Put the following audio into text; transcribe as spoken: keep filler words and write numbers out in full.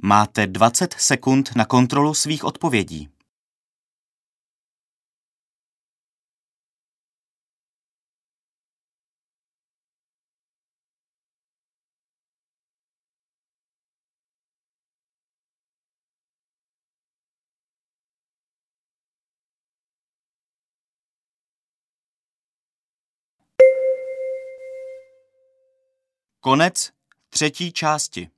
Máte dvacet sekund na kontrolu svých odpovědí. Konec třetí části.